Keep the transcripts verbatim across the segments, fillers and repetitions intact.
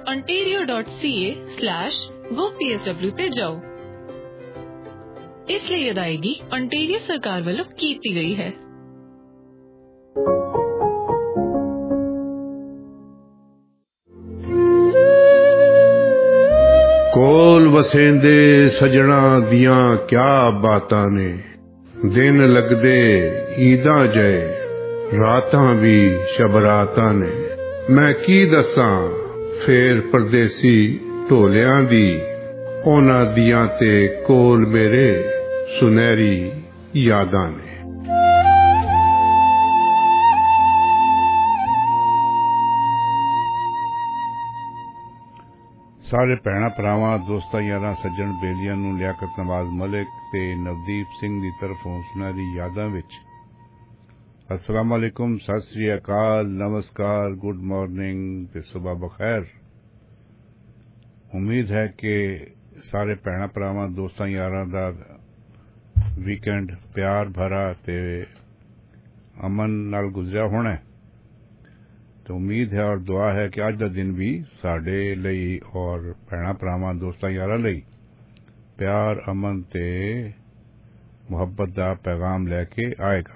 ontario dot c a slash go p s w ਤੇ ਜਾਓ। ਇਸ ਲਈ ਅਦਾਇਗੀ ontario ਸਰਕਾਰ ਵੱਲੋਂ ਕੀਤੀ ਗਈ ਹੈ। ਕੋਲ ਵਸੇਂਦੇ ਸਜਣਾ ਦੀਆਂ ਕਿਆ ਬਾਤਾਂ ਨੇ, ਦਿਨ ਲੱਗਦੇ ਈਦਾਂ ਜਏ, ਰਾਤਾਂ ਵੀ ਸ਼ਬਰਾਤਾਂ ਨੇ। ਮੈਂ ਕੀ ਦੱਸਾਂ ਫੇਰ ਪਰਦੇਸੀ ਢੋਲਿਆਂ ਦੀ, ਉਹਨਾਂ ਦੀਆਂ ਤੇ ਕੋਲ ਮੇਰੇ ਸੁਨਹਿਰੀ ਯਾਦਾਂ ਨੇ। ਸਾਰੇ ਭੈਣਾਂ ਭਰਾਵਾਂ ਦੋਸਤਾਂ ਯਾਰਾਂ ਸੱਜਣ ਬੇਲੀਆਂ ਨੂੰ ਲਿਆਕਤ ਨਵਾਜ਼ ਮਲਿਕ ਤੇ ਨਵਦੀਪ ਸਿੰਘ ਦੀ ਤਰਫੋਂ ਸੁਨਹਿਰੀ ਯਾਦਾਂ ਵਿੱਚ अस्सलाम वालेकुम, सत श्री अकाल, नमस्कार, गुड मॉर्निंग ते सुबह बखैर। उम्मीद है कि सारे भैणा भरावां दोस्तां यारां दा वीकेंड प्यार भरा ते अमन नाल गुजरिया होना है। तो उम्मीद है और दुआ है कि अज दा दिन भी साडे लई और भैणा भरावां दोस्तां यारां लई प्यार अमन ते मुहब्बत दा पैगाम लैके आएगा।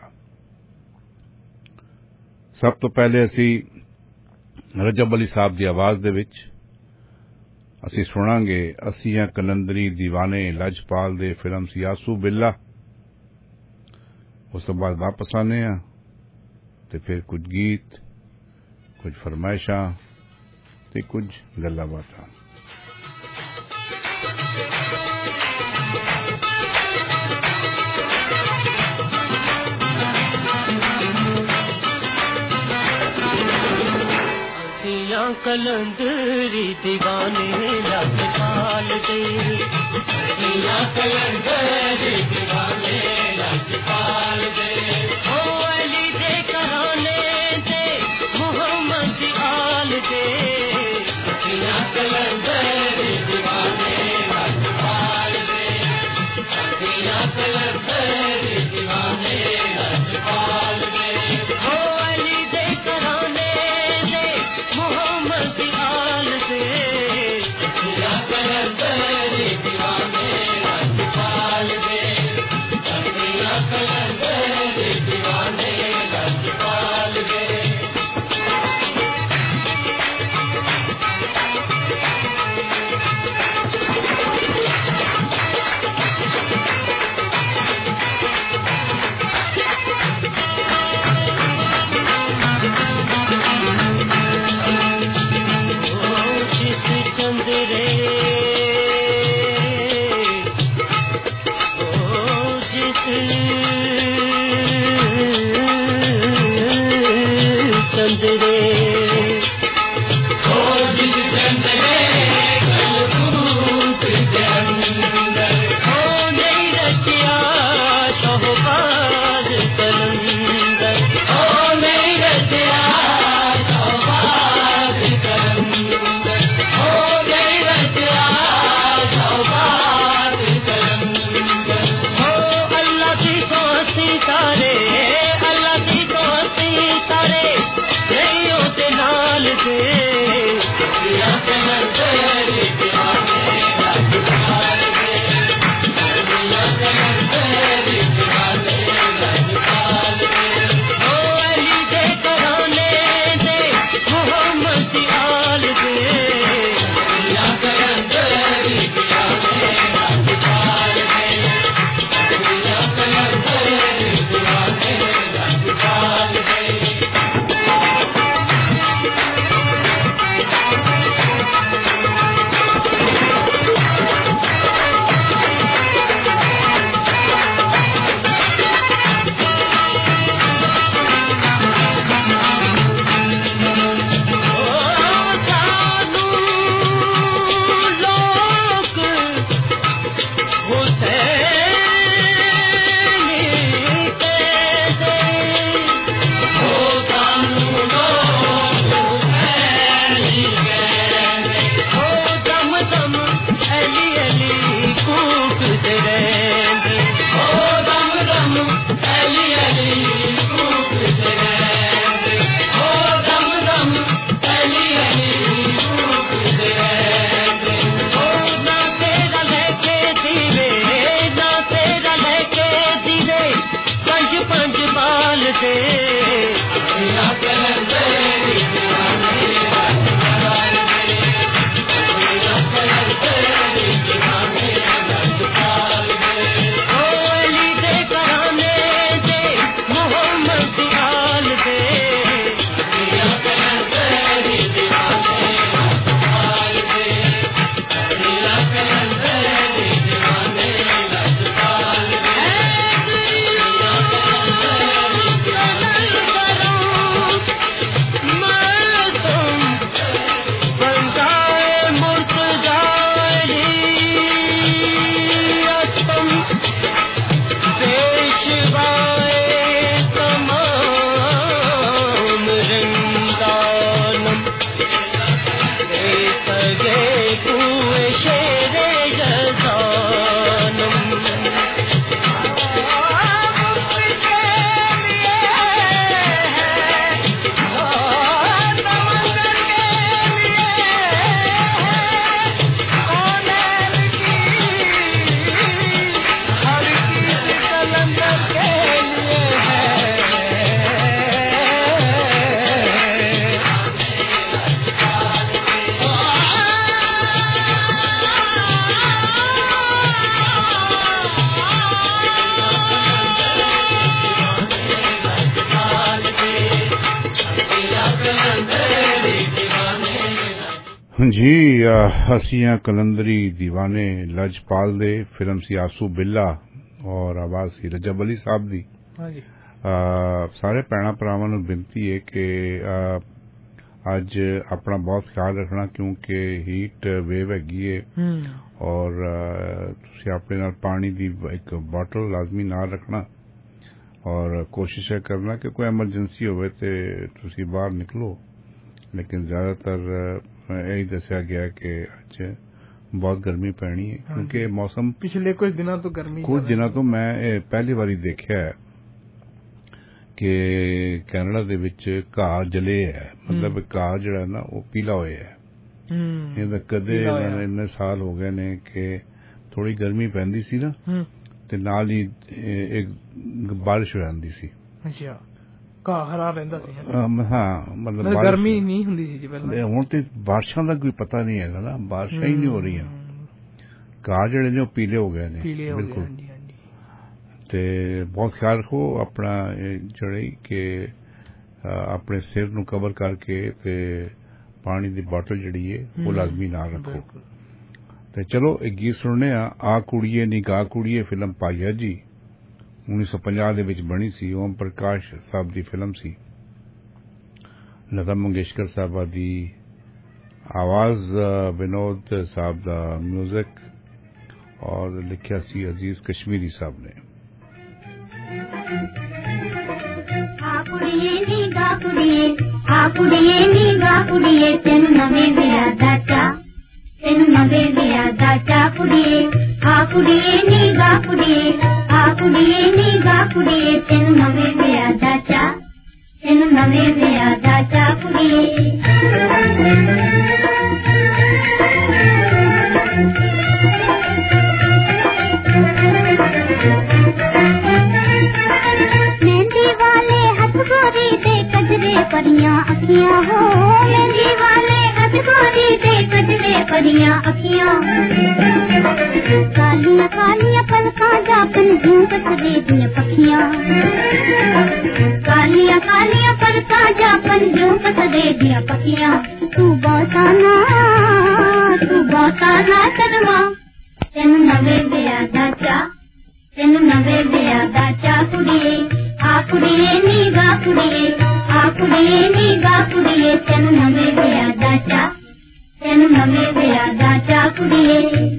सब तो पहले असी रजब अली साहब की आवाज दे विच असी सुनांगे असियां कलंदरी दीवाने लजपाल दे फिल्म सियासू बिल्ला। उस तो बाद वापस आने आ ते फिर कुछ गीत, कुछ फरमाइशां ते कुछ गल्लां बातां। कलंदरी दीवाने लजपाल दे, कलंदरी दीवाने लजपाल दे, ओ अली दे कराने दे मोहम्मद आल दे, कलंदरी दीवाने लजपाल दे, कलंदरी दीवाने लजपाल दे, ओ अली दे कराने मोहम्मद आल से, कलंदरी दीवाने लजपाल दे, कलंदरी दीवाने लजपाल दे। जी हसियां कलंदरी दीवाने लजपाल दे फिल्म सी आसू बिल्ला और आवाज सी रजब अली साहब दी। हाँ जी। सारे भैणा भरावां नूं बेनती है कि अज अपना बहुत ख्याल रखना क्योंकि हीट वेव हैगी है और तुसीं अपने नाल पानी दी एक बॉटल लाजमी नाल रखना और कोशिश है करना कि कोई एमरजेंसी होवे ते तुसीं बाहर निकलो, लेकिन ज्यादातर यही दसिया गया कि अज बहुत गर्मी पैनी है क्योंकि मौसम पिछले कुछ दिनों तो गर्मी कुछ दिनों तो मैं पहली बारी देखा है कि कैनेडा दे विच घाह जले है, मतलब घाह जिहड़ा ना वो पीला होया है। ये कदे इन्ने साल हो गए ने कि थोड़ी गर्मी पैंदी सी ना ते नाल ही एक बारिश हो जाती सी। अच्छा, घाह हरा रहिंदा सी। हाँ, मतलब गर्मी नहीं हुंदी सी जी पहले। हुण ते बारिशां दा कोई पता नहीं है ना, बारिशां ही नहीं हो रही, घाह जिहड़े ने पीले हो गए ने बिल्कुल। ते बहुत ख्याल रखो अपना जड़े कि अपने सिर नूं कवर करके ते पानी दी बोतल जड़ी है वो लाजमी नाल रखो। ते चलो एक गीत सुनने आ कुड़िए नी गा कुड़िए फिल्म पाइया जी उन्नीस सौ पचास दे विच बनी सी। ओम प्रकाश साहब दी फिल्म सी, लता मंगेशकर साहबा दी आवाज, विनोद साहब दा म्यूजिक और लिखिया सी अजीज कश्मीरी साहब ने। आ कुड़िए नी गा कुड़िए, आ कुड़िए नी गा कुड़िए, तेनू नवे विया दा चा, तेनू नवे विया दा चा कुड़िए। आ कुड़िए नी गा कुड़िए, आ कुड़िए नी गा कुड़िए, तेनू नवे विया दा चा, तेनू नवे विया दा चा कुड़िए। गोरी दे कजरे परियां अखियां हो, मेहंदी वाले हथ गोरी दे कजरे परियां अखियां, कालियां कालियां पलकां जापन जूं कसदे दियां पखियां, कालियां कालियां पलकां जापन जूं कसदे दियां पखियां। तू बहुताना तू बहुताना सदमा, तेनू नवे विया दा चा, तेनू नवे विया दा चा कुड़िए। आ कुड़िए नी गा कुड़िए, आ कुड़िए नी गा कुड़िए, तेनू नवे विया दा चा, तेनू नवे विया दा चा कुड़िए।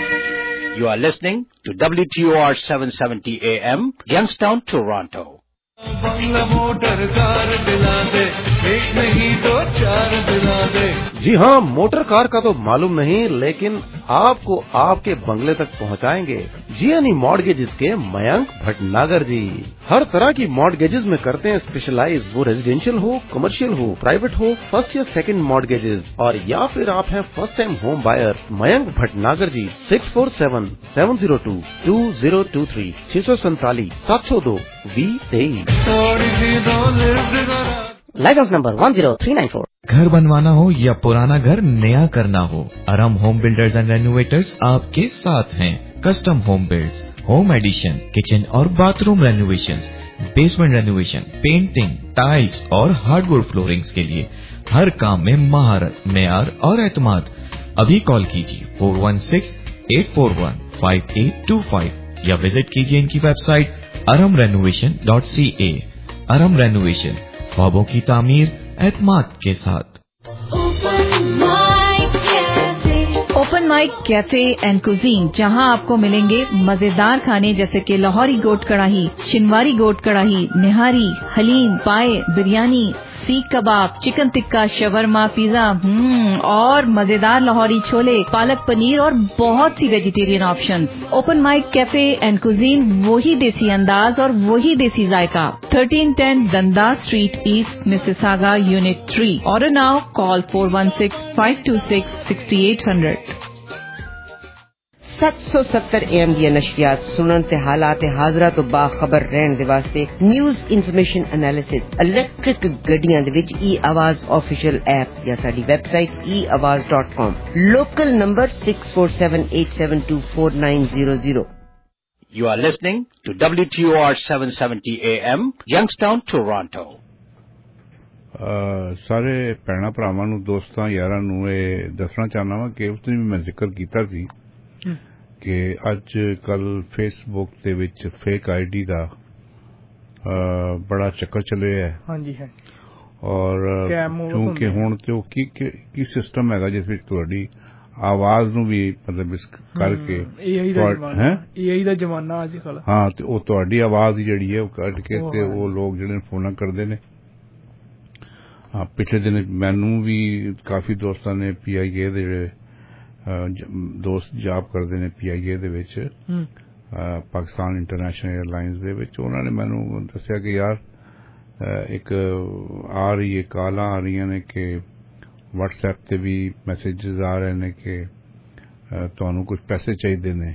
You are listening to W T O R seven seventy A M, Youngstown, Toronto. बंगला मोटर कार दिला दे, एक नहीं तो चार दिला दे। जी हाँ, मोटर कार का तो मालूम नहीं, लेकिन आपको आपके बंगले तक पहुँचाएंगे जीएनई मॉर्गेजेस के मयंक भटनागर जी। हर तरह की मॉर्गेजेस में करते हैं स्पेशलाइज, वो रेजिडेंशियल हो, कमर्शियल हो, प्राइवेट हो, फर्स्ट या सेकंड मॉर्गेजेस, और या फिर आप हैं first time home buyer. Mayank Bhatnagar ji, six four seven seven zero two two zero two three छह सौ सैतालीस सात सौ दो वी तेईस। Licence number one zero three nine four. घर बनवाना हो या पुराना घर नया करना हो, Aram home builders and renovators आपके साथ हैं। Custom home builds, home addition, kitchen और bathroom renovations, basement renovation, painting, tiles और हार्डवुड फ्लोरिंग्स के लिए हर काम में महारत, मेयार और एतमाद। अभी कॉल कीजिए four one six eight four one five eight two five या विजिट कीजिए इनकी website Aram renovation dot C A. Aram renovation, ख्वाबों की तामीर एतमाद के साथ। Open mic cafe and cuisine, जहां आपको मिलेंगे मजेदार खाने जैसे कि लाहौरी गोट कढ़ाई, शिनवारी गोट कढ़ाई, निहारी, हलीम, पाए, बिरयानी, सीख कबाब, चिकन टिक्का, शवरमा, पिज्जा, हम्म और मजेदार लाहौरी छोले, पालक पनीर और बहुत सी vegetarian options. Open mic cafe and cuisine, वही देसी अंदाज और वही देसी जायका। Thirteen ten Dundas street east, Mississauga, unit three. Order now, call four one six five two six six eight hundred. सत्त सौ सत्तर एम दी नशरियात सुनन ते हालात हाजरा तो बाखबर रहन दे वास्ते न्यूज़ इन्फॉर्मेशन एनालिसिस इलेक्ट्रिक गड्डियां दे विच ई आवाज ऑफिशियल ऐप या साडी website e Awaz dot com. Local number six four seven eight seven two four nine zero zero. You are listening to W T O R seven seventy A M, Youngstown, Toronto. ਸਾਰੇ ਭੈਣਾਂ ਭਰਾਵਾਂ ਨੂੰ, ਦੋਸਤਾਂ ਯਾਰਾਂ ਨੂੰ ਇਹ ਦੱਸਣਾ ਚਾਹਨਾ ਵਾਂ ਕਿ ਉਸ ਦਿਨ ਵੀ ਮੈਂ ਜ਼ਿਕਰ ਕੀਤਾ ਸੀ ਕਿ ਅੱਜ ਕੱਲ ਫੇਸਬੁੱਕ ਦੇ ਵਿੱਚ ਫੇਕ ਆਈਡੀ ਦਾ ਬੜਾ ਚੱਕਰ ਚੱਲਿਆ ਹੈ। ਹਾਂਜੀ ਹੈ। ਔਰ ਕਿਉਂਕਿ ਹੁਣ ਤੇ ਉਹ ਕੀ ਕੀ ਸਿਸਟਮ ਹੈਗਾ ਜਿਸ ਵਿੱਚ ਤੁਹਾਡੀ ਆਵਾਜ਼ ਨੂੰ ਵੀ ਮਤਲਬ ਇਸ ਕਰਕੇ ਏਆਈ ਦਾ ਜ਼ਮਾਨਾ ਹੈ, ਏਆਈ ਦਾ ਜ਼ਮਾਨਾ ਅੱਜ ਕੱਲ। ਹਾਂ, ਤੇ ਉਹ ਤੁਹਾਡੀ ਆਵਾਜ਼ ਜਿਹੜੀ ਹੈ ਉਹ ਕੱਢ ਕੇ ਤੇ ਉਹ ਲੋਕ ਜਿਹੜੇ ਫੋਨਾਂ ਕਰਦੇ ਨੇ। ਹਾਂ, ਪਿਛਲੇ ਦਿਨ ਮੈਨੂੰ ਵੀ ਕਾਫੀ ਦੋਸਤਾਂ ਨੇ ਪੀਆਈਏ ਦੇ ਜਿਹੜੇ ਦੋਸਤ ਜਾਬ ਕਰਦੇ ਨੇ ਪੀਆਈਏ ਦੇ ਵਿੱਚ, ਪਾਕਿਸਤਾਨ ਇੰਟਰਨੈਸ਼ਨਲ ਏਅਰਲਾਈਨਸ ਦੇ ਵਿੱਚ, ਉਹਨਾਂ ਨੇ ਮੈਨੂੰ ਦੱਸਿਆ ਕਿ ਯਾਰ ਇੱਕ ਆ ਰਹੀ ਹੈ, ਕਾਲਾਂ ਆ ਰਹੀਆਂ ਨੇ ਕਿ WhatsApp ਤੇ ਵੀ ਮੈਸੇजेस ਆ ਰਹੇ ਨੇ ਕਿ ਤੁਹਾਨੂੰ ਕੁਝ ਪੈਸੇ ਚਾਹੀਦੇ ਨੇ।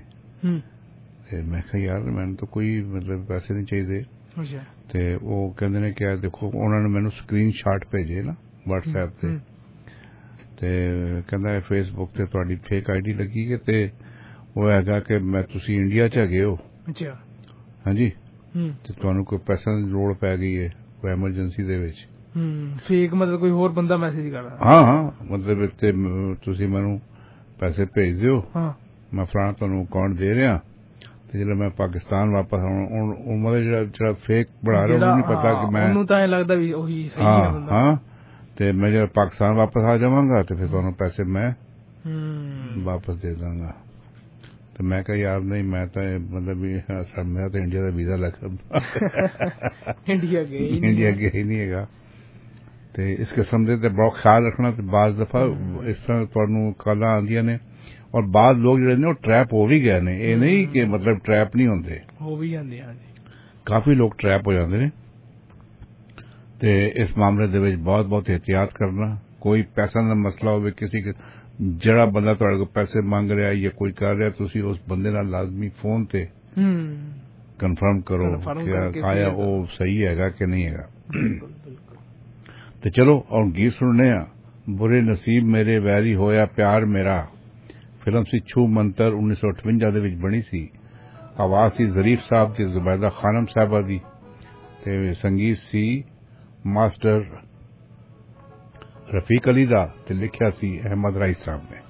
ਤੇ ਮੈਂ ਕਿਹਾ ਯਾਰ ਮੈਨੂੰ ਤਾਂ ਕੋਈ ਮਤਲਬ ਪੈਸੇ ਨਹੀਂ ਚਾਹੀਦੇ। ਤੇ ਉਹ ਕਹਿੰਦੇ ਨੇ ਕਿ ਦੇਖੋ, ਉਹਨਾਂ ਨੇ ਮੈਨੂੰ ਸਕਰੀਨ ਸ਼ਾਟ ਭੇਜੇ ਨਾ WhatsApp ਤੇ, ਤੇ ਕਹਿੰਦਾ ਫੇਸਬੁੱਕ ਤੇ ਤੁਹਾਡੀ ਫੇਕ ਆਈਡੀ ਲੱਗੀ ਹੈ ਤੇ ਉਹ ਹੈਗਾ ਕਿ ਮੈਂ ਤੁਸੀਂ ਇੰਡੀਆ ਚ ਹੈਗੇ ਹੋ। ਅੱਛਾ। ਹਾਂਜੀ। ਤੇ ਤੁਹਾਨੂੰ ਕੋਈ ਪੈਸਾ ਦੀ ਲੋੜ ਪੈ ਗਈ ਹੈ ਕੋਈ ਐਮਰਜੈਂਸੀ ਦੇ ਵਿੱਚ। ਫੇਕ ਮਤਲਬ ਕੋਈ ਹੋਰ ਬੰਦਾ ਮੈਸੇਜ ਕਰ ਰਿਹਾ। ਹਾਂ ਹਾਂ, ਮਤਲਬ ਤੇ ਤੁਸੀਂ ਮੈਨੂੰ ਪੈਸੇ ਭੇਜ ਦਿਓ, ਮੈਂ ਫਲਾਣਾ ਤੁਹਾਨੂੰ ਅਕਾਊਂਟ ਦੇ ਰਿਹਾ, ਤੇ ਜਦੋਂ ਮੈਂ ਪਾਕਿਸਤਾਨ ਵਾਪਸ ਆਉਣਾ, ਉਹ ਮਤਲਬ ਜਿਹੜਾ ਜਿਹੜਾ ਫੇਕ ਬਣਾ ਰਿਹਾ ਉਹਨੂੰ ਨਹੀਂ ਪਤਾ ਕਿ ਮੈਂ, ਉਹਨੂੰ ਤਾਂ ਇਹ ਲੱਗਦਾ ਵੀ ਉਹੀ ਸਹੀ ਹੈ ਬੰਦਾ। ਹਾਂ, ਤੇ ਮੈਂ ਜਦ ਪਾਕਿਸਤਾਨ ਵਾਪਸ ਆ ਜਾਵਾਂਗਾ ਤੇ ਫਿਰ ਤੁਹਾਨੂੰ ਪੈਸੇ ਮੈਂ ਵਾਪਸ ਦੇ ਦਾਂਗਾ। ਤੇ ਮੈਂ ਕਿਹਾ ਯਾਰ ਨਹੀਂ, ਮੈਂ ਤਾਂ ਮਤਲਬ ਵੀ ਮੇਰਾ ਤਾਂ ਇੰਡੀਆ ਦਾ ਵੀਜ਼ਾ ਲੱਗਾ, ਇੰਡੀਆ ਗਏ ਇੰਡੀਆ ਗਏ ਹੀ ਨਹੀਂ ਹੈਗਾ। ਤੇ ਇਸ ਕਿਸਮ ਦੇ ਤੇ ਬਹੁਤ ਖਿਆਲ ਰੱਖਣਾ। ਤੇ ਬਾਜ਼ ਦਫਾ ਇਸ ਤਰ੍ਹਾਂ ਤੁਹਾਨੂੰ ਕਾਲਾਂ ਆਉਂਦੀਆਂ ਨੇ, ਔਰ ਬਾਜ਼ ਲੋਕ ਜਿਹੜੇ ਨੇ ਉਹ ਟਰੈਪ ਹੋ ਵੀ ਗਏ ਨੇ। ਇਹ ਨਹੀਂ ਕਿ ਮਤਲਬ ਟਰੈਪ ਨਹੀਂ ਹੁੰਦੇ, ਹੋ ਵੀ ਜਾਂਦੇ ਆ। ਕਾਫੀ ਲੋਕ ਟਰੈਪ ਹੋ ਜਾਂਦੇ ਨੇ। ਤੇ ਇਸ ਮਾਮਲੇ ਦੇ ਵਿੱਚ ਬਹੁਤ ਬਹੁਤ ਇਹਤਿਆਤ ਕਰਨਾ। ਕੋਈ ਪੈਸਾ ਦਾ ਮਸਲਾ ਹੋਵੇ, ਕਿਸੇ ਜਿਹੜਾ ਬੰਦਾ ਤੁਹਾਡੇ ਕੋਲ ਪੈਸੇ ਮੰਗ ਰਿਹਾ ਜਾਂ ਕੋਈ ਕਰ ਰਿਹਾ, ਤੁਸੀਂ ਉਸ ਬੰਦੇ ਨਾਲ ਲਾਜ਼ਮੀ ਫੋਨ ਤੇ ਕਨਫਰਮ ਕਰੋ ਕਿ ਆਇਆ ਉਹ ਸਹੀ ਹੈਗਾ ਕਿ ਨਹੀਂ ਹੈਗਾ। ਤੇ ਚਲੋ ਹੁਣ ਗੀਤ ਸੁਣਨੇ ਆ। ਬੁਰੇ ਨਸੀਬ ਮੇਰੇ ਵੈਰੀ ਹੋਇਆ ਪਿਆਰ ਮੇਰਾ, ਫਿਲਮ ਸੀ ਛੂ ਮੰਤਰ, ਉੱਨੀ ਸੌ ਅਠਵੰਜਾ ਦੇ ਵਿੱਚ ਬਣੀ ਸੀ। ਆਵਾਜ਼ ਸੀ ਜ਼ਰੀਫ ਸਾਹਿਬ ਦੀ, ਜ਼ੁਬੈਦਾ ਖਾਨਮ ਸਾਹਿਬਾ ਦੀ, ਤੇ ਸੰਗੀਤ ਸੀ ਮਾਸਟਰ ਰਫੀਕ ਅਲੀ ਦਾ, ਤੇ ਲਿਖਿਆ ਸੀ ਅਹਿਮਦ ਰਾਈ ਸਾਹਿਬ ਨੇ।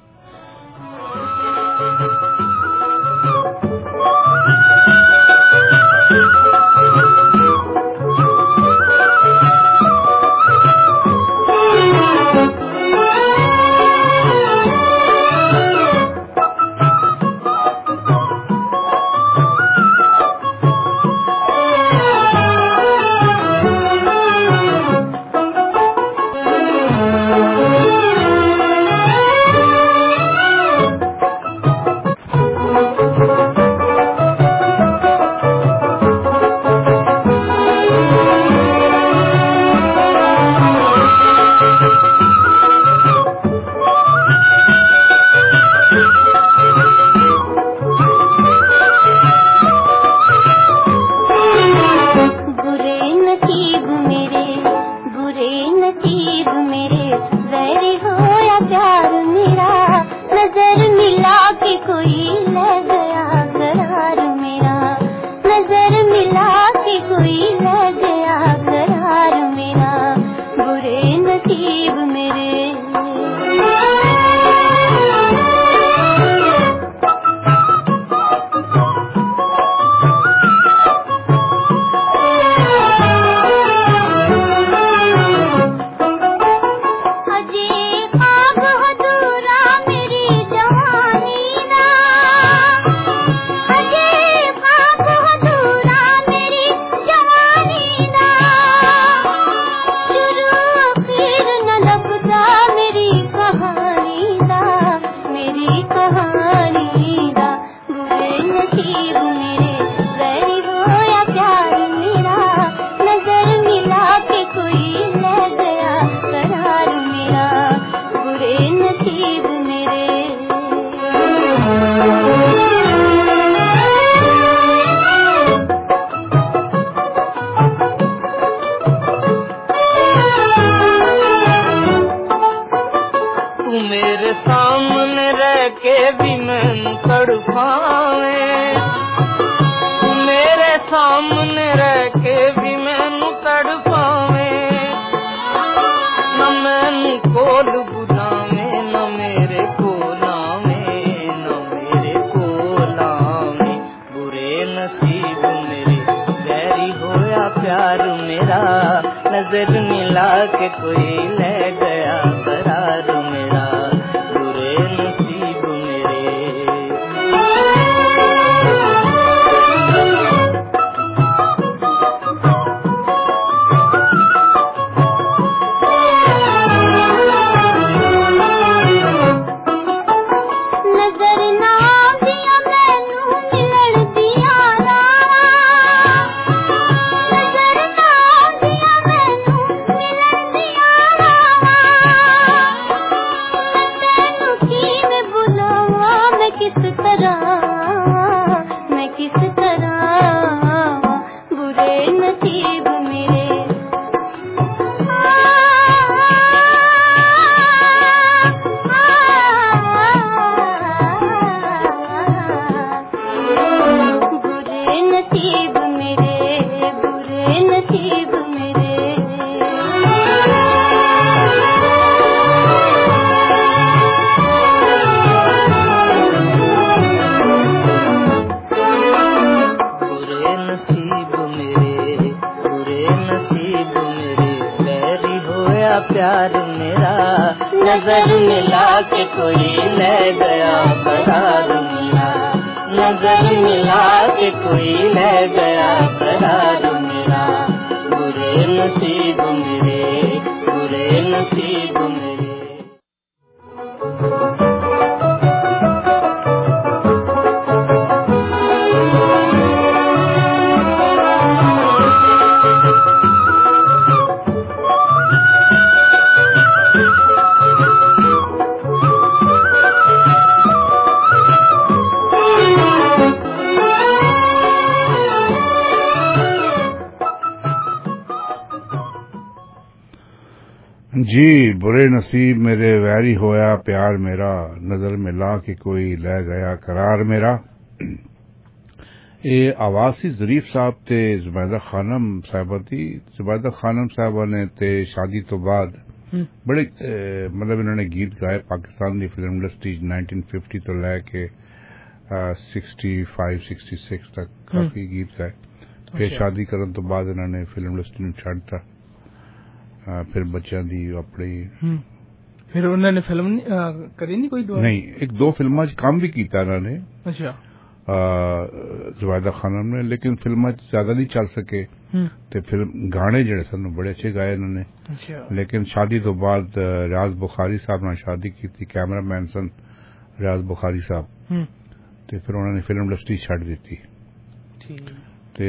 कहानी दा बुरे नसीब मेरे वैरी होया प्यार मेरा नजर मिला के कोई ले गया करार मेरा बुरे नसीब मेरे मेरे सामने रह के भी मैं तड़पावे मेरे सामने रह के भी मैं तड़पावे न मैनू कोल बुलावे न मेरे कोल आवे न मेरे कोल आवे बुरे नसीब मेरे वैरी होया प्यार मेरा नजर मिला के कोई ले गया करार मेरा बुरे नसीब मेरे नजर ना दिया मैनू मिलण दिया नजर ना दिया मैनू मिलण दिया तैनू की मैं बुलावा मैं किस तरह मैं किस तरह बुरे नसीब मेरे बुरे नसीब मेरे बुरे नसीब मेरे बुरे नसीब मेरे बुरे नसीब मेरे वैरी होया प्यार मेरा नजर मिला के कोई ले गया करार मेरा नजर मिला के कोई ले गया करार मेरा बुरे नसीब मेरे बुरे नसीब मेरे जी बुरे नसीब मेरे वैरी होया प्यार मेरा नजर मिला के कोई ले गया करार मेरा ये आवाज सी जरीफ साहब ते जुबैदा खानम साहबा थी जुबैदा खानम साहबा ने ते शादी तो बाद बड़े मतलब इन्होंने गीत गाए पाकिस्तान की फिल्म इंडस्ट्री नाइनटीन फिफ्टी तो लैके सिक्सटी फाइव सिक्सटी सिक्स तक काफी गीत गाए फिर शादी करने तो बाद इन्होंने फिल्म इंडस्ट्री में छड्डता फिर बच्चों की अपनी फिर उन्होंने फिल्म करी नहीं कोई दो नहीं एक दो फिल्मों काम भी किया इन्होंने अच्छा जुबैदा खानम ने लेकिन फिल्म ज्यादा नहीं चल सके ते फिल्म गाने जेड़े सन बड़े अच्छे गाए इन्होंने अच्छा लेकिन शादी तो बाद रियाज बुखारी साहब ने शादी की थी कैमरामैन सन रियाज बुखारी साहब ते फिर उन्होंने फिल्म इंडस्ट्री छड़ दी ते